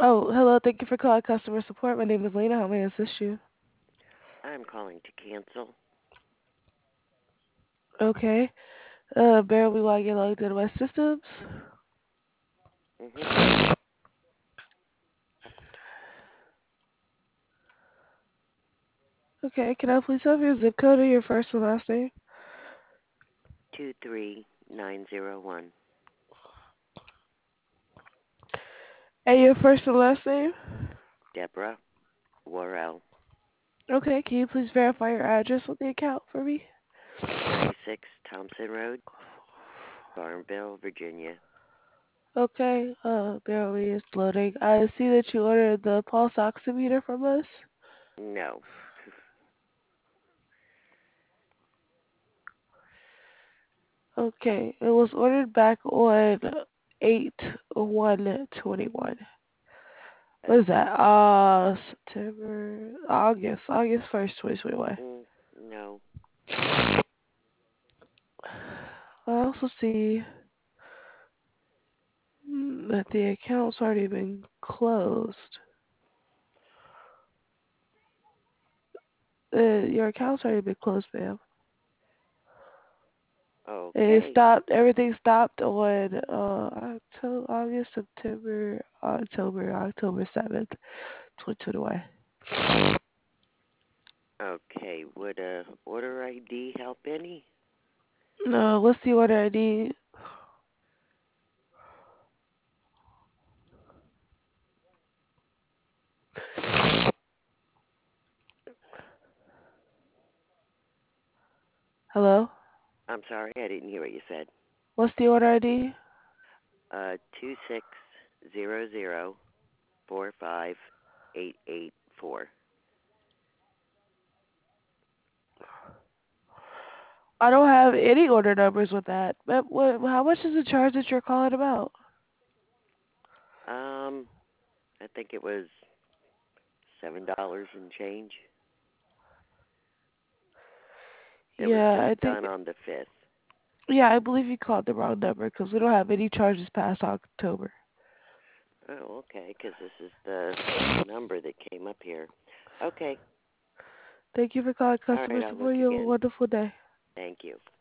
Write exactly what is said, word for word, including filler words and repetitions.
Oh, hello. Thank you for calling customer support. My name is Lena. How may I assist you? I'm calling to cancel. Okay. Uh, bear with me while I get logged into my systems. Mhm. Okay. Can I please have your zip code or your first and last name? Two three nine zero one. And your first and last name? Deborah Worrell. Okay. Can you please verify your address on the account for me? Thirty-six Thompson Road, Farmville, Virginia. Okay. Uh, bear with me. It's loading. I see that you ordered the pulse oximeter from us. No. Okay. It was ordered back on eight one twenty-one. What is that? Okay. Uh, September, August, August first, twenty twenty one. Mm, no. I also see mm, that the account's already been closed. Uh, your account's already been closed, ma'am. It Okay. stopped. Everything stopped on uh October, August, September, October, October seventh, twenty twenty one. Okay. Would a order I D help any? No, what's the order I D? Hello. I'm sorry, I didn't hear what you said. What's the order I D? Uh, two six zero zero four five eight eight four. I don't have any order numbers with that. But what? How much is the charge that you're calling about? Um, I think it was seven dollars and change. It was Yeah, just I think. done on the fifth. Yeah, I believe you called the wrong number because we don't have any charges past October. Oh, okay, because this is the number that came up here. Okay. Thank you for calling All customer right, I'll look support. You have a again. wonderful day. Thank you.